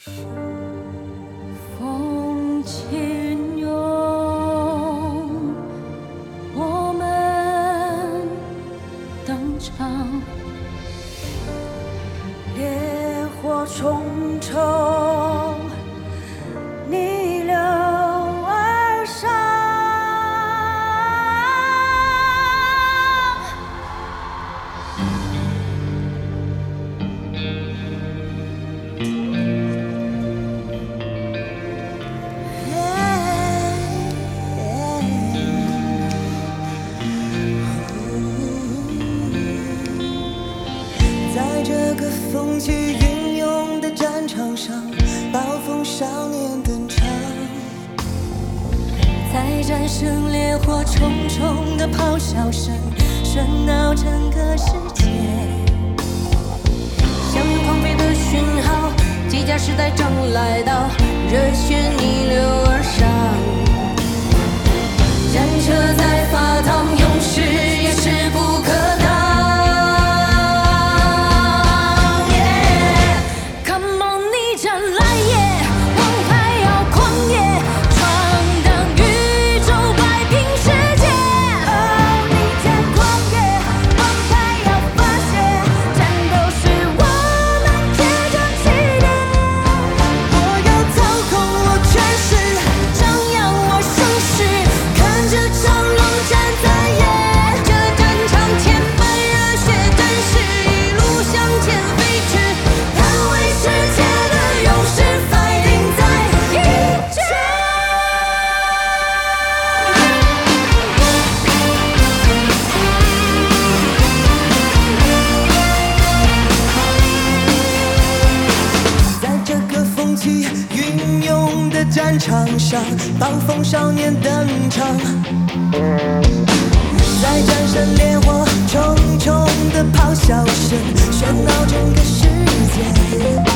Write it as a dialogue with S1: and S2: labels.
S1: 风轻涌，我们登场，烈火重重，逆流而上。
S2: 在这个风起云涌的战场上，暴风少年登场。
S1: 在战胜烈火重重的咆哮声，喧闹整个世界。像有狂飞的讯号，机甲时代正来到，热血逆流而上。战车在发烫，勇士也势不可挡。
S2: 云涌的战场上，暴风少年登场。在战胜烈火重重的咆哮声，喧闹整个世界。